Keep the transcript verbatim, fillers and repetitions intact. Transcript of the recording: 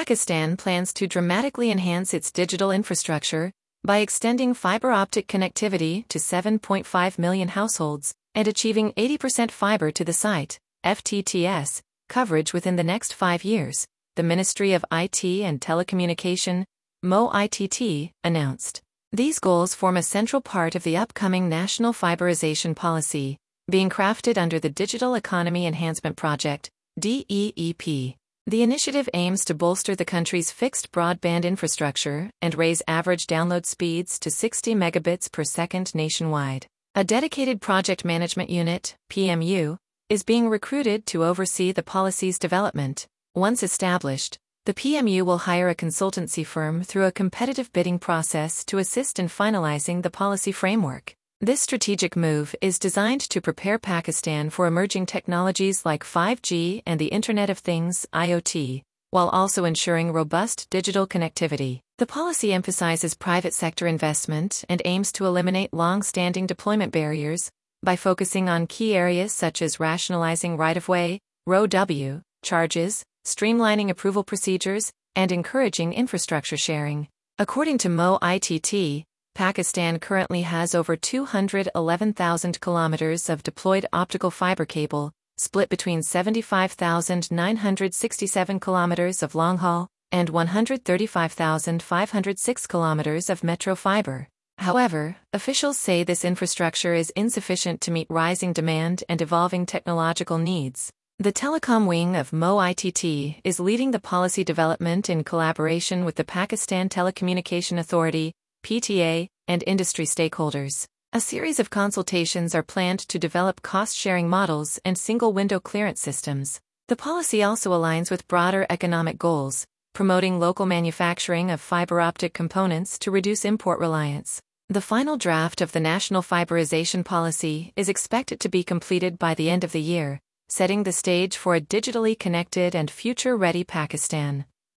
Pakistan plans to dramatically enhance its digital infrastructure by extending fiber optic connectivity to seven point five million households and achieving eighty percent fiber to the site, F T T S, coverage within the next five years, the Ministry of I T and Telecommunication, M O I T T, announced. These goals form a central part of the upcoming National Fiberization Policy, being crafted under the Digital Economy Enhancement Project, D E E P. The initiative aims to bolster the country's fixed broadband infrastructure and raise average download speeds to sixty megabits per second nationwide. A dedicated project management unit, P M U, is being recruited to oversee the policy's development. Once established, the P M U will hire a consultancy firm through a competitive bidding process to assist in finalizing the policy framework. This strategic move is designed to prepare Pakistan for emerging technologies like five G and the Internet of Things (I O T), while also ensuring robust digital connectivity. The policy emphasizes private sector investment and aims to eliminate long-standing deployment barriers by focusing on key areas such as rationalizing right-of-way, R O W, charges, streamlining approval procedures, and encouraging infrastructure sharing. According to M O I T T, Pakistan currently has over two hundred eleven thousand kilometers of deployed optical fiber cable, split between seventy-five thousand nine hundred sixty-seven kilometers of long-haul and one hundred thirty-five thousand five hundred six kilometers of metro fiber. However, officials say this infrastructure is insufficient to meet rising demand and evolving technological needs. The telecom wing of M O I T T is leading the policy development in collaboration with the Pakistan Telecommunication Authority, P T A, and industry stakeholders. A series of consultations are planned to develop cost-sharing models and single-window clearance systems. The policy also aligns with broader economic goals, promoting local manufacturing of fiber optic components to reduce import reliance. The final draft of the National Fiberization Policy is expected to be completed by the end of the year, setting the stage for a digitally connected and future-ready Pakistan.